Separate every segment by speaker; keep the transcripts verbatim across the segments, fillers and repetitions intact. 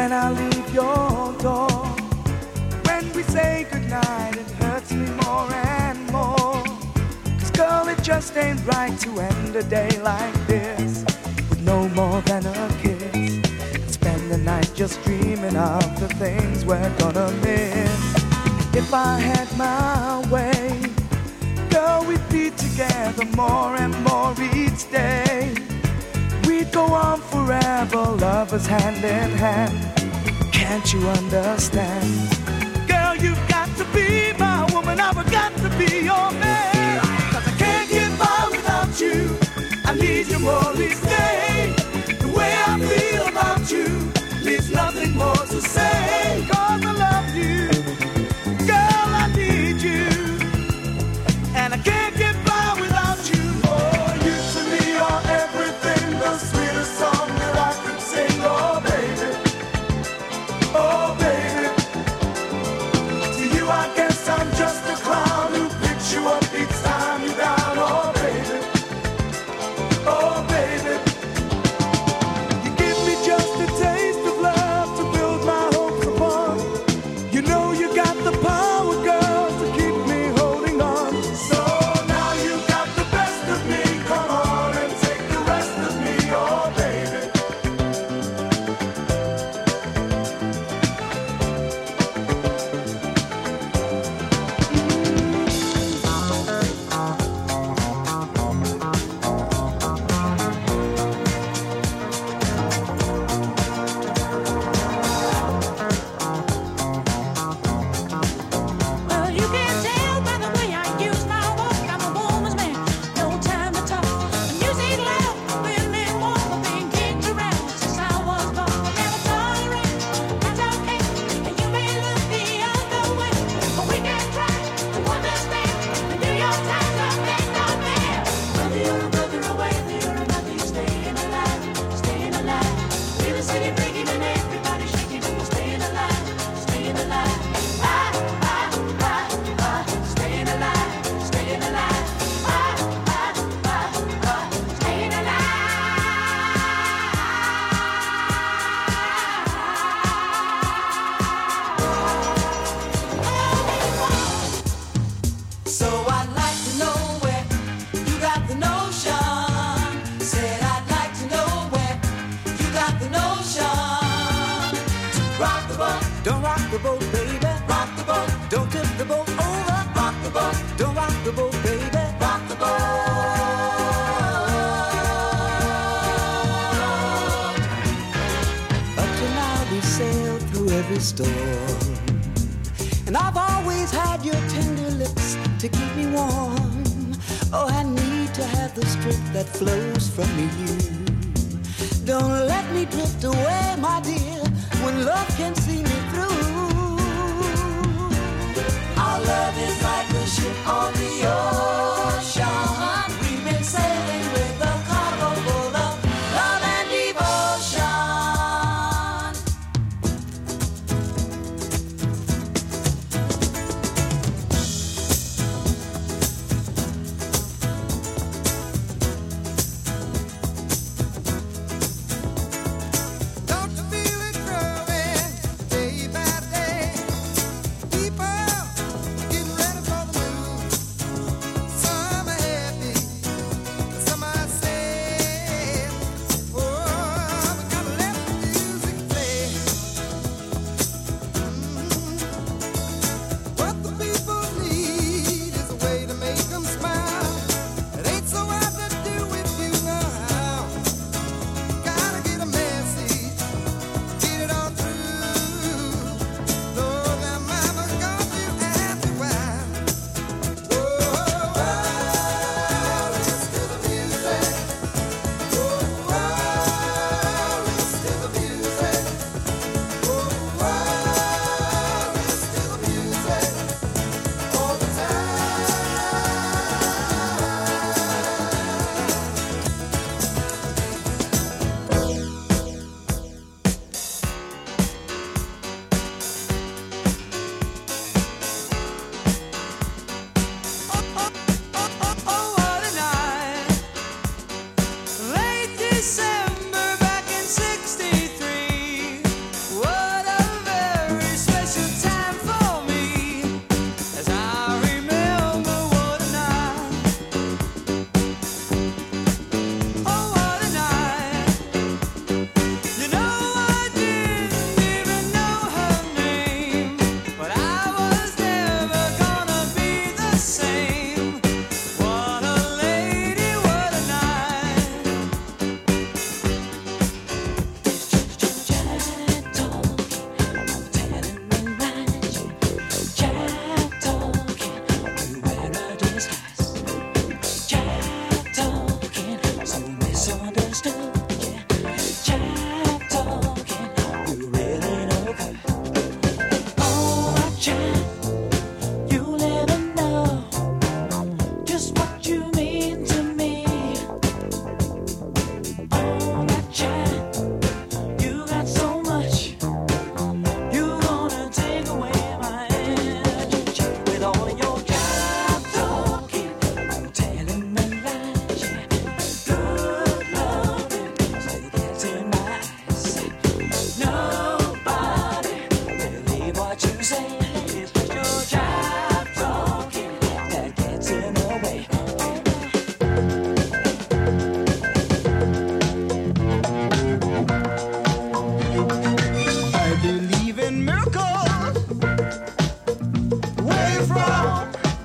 Speaker 1: when I leave your door. When we say goodnight, it hurts me more and more. 'Cause girl, it just ain't right to end a day like this with no more than a kiss. And spend the night just dreaming of the things we're gonna miss. If I had my way, girl, we'd be together more and more each day. We'd go on forever, lovers hand in hand. Can't you understand? Girl, you've got to be my woman, I've got to be your man. 'Cause I can't get by without you, I need you more each day. The way I feel about you leaves nothing more to say. 'Cause I love you, girl, I need you, and I can't get by without you. Oh, you to me are everything, the sweetest song that I could sing. Oh, baby, oh, baby. To you I guess I'm just a clown who picks you up each time you're down. Oh, baby, oh, baby. You give me just a taste of love to build my hopes upon. You know you got the power, girl, to keep me holding on. So now you got the best of me, come on and take the rest of me, oh baby.
Speaker 2: Well, you can tell by the way I use my walk, I'm a woman's man, no time to talk. The music loud, women walk, I've been kicked around since I was born. Never tolerate, that's okay, and you may look the other way, but we can try to understand and do your time to make no man. Whether you're a brother or whether you're a mother, you're staying alive, staying alive. Feel the city breaking and everybody shaking, and we're staying alive, staying alive. I, I, I, I, staying alive, staying alive. I, I, I, I, staying alive.
Speaker 3: So I'd like to know where you got the notion. Said I'd like to know where you got the notion. To rock the boat,
Speaker 1: Don't rock the boat, baby.
Speaker 3: rock the boat,
Speaker 1: Don't tip the boat over.
Speaker 3: rock the boat,
Speaker 1: Don't rock the boat, baby.
Speaker 3: rock the boat.
Speaker 1: Up to now we sailed through every storm, and I've always had your tender lips to keep me warm. Oh, I need to have the strength that flows from you. Don't let me drift away, my dear, when love can see me through.
Speaker 3: Our love is like a ship on the ocean. We've been sailing with a cargo full of love and devotion.
Speaker 4: Don't you feel it growing day
Speaker 3: choosing. It's just your job talking that gets in the way.
Speaker 1: I believe in miracles. Where you from?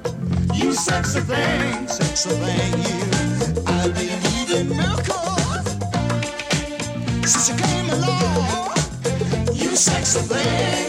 Speaker 1: You sexy thing, sexy thing, you. I believe in miracles. Since you came along, you sexy thing.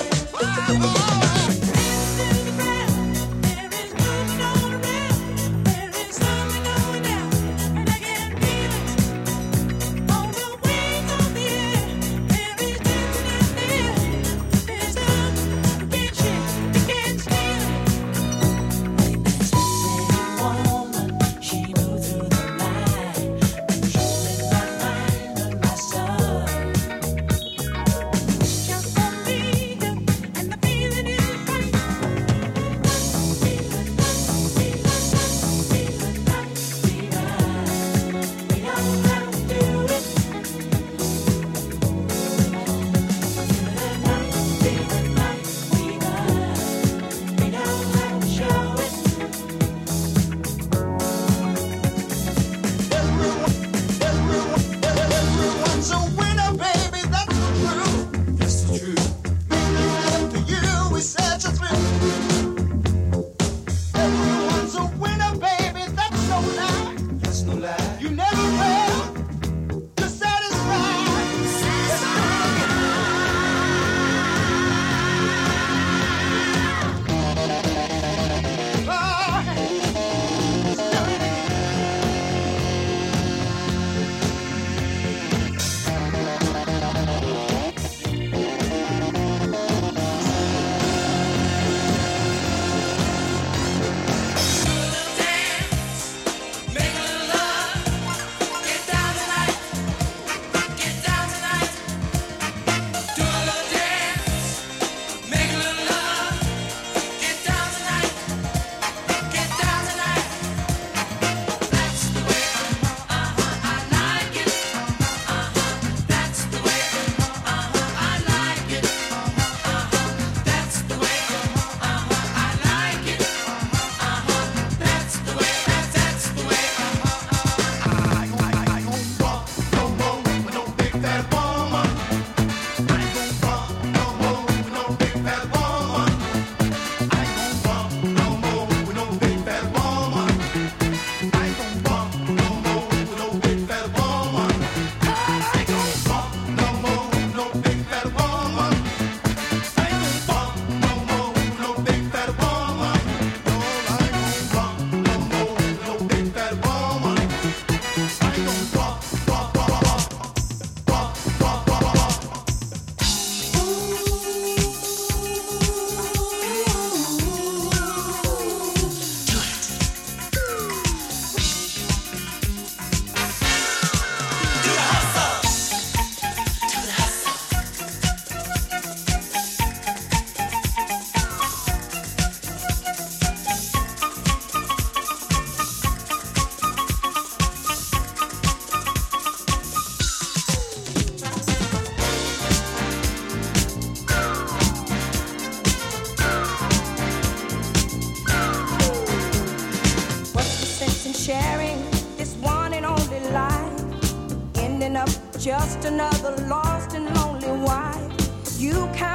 Speaker 4: Just another lost and lonely wife. You can't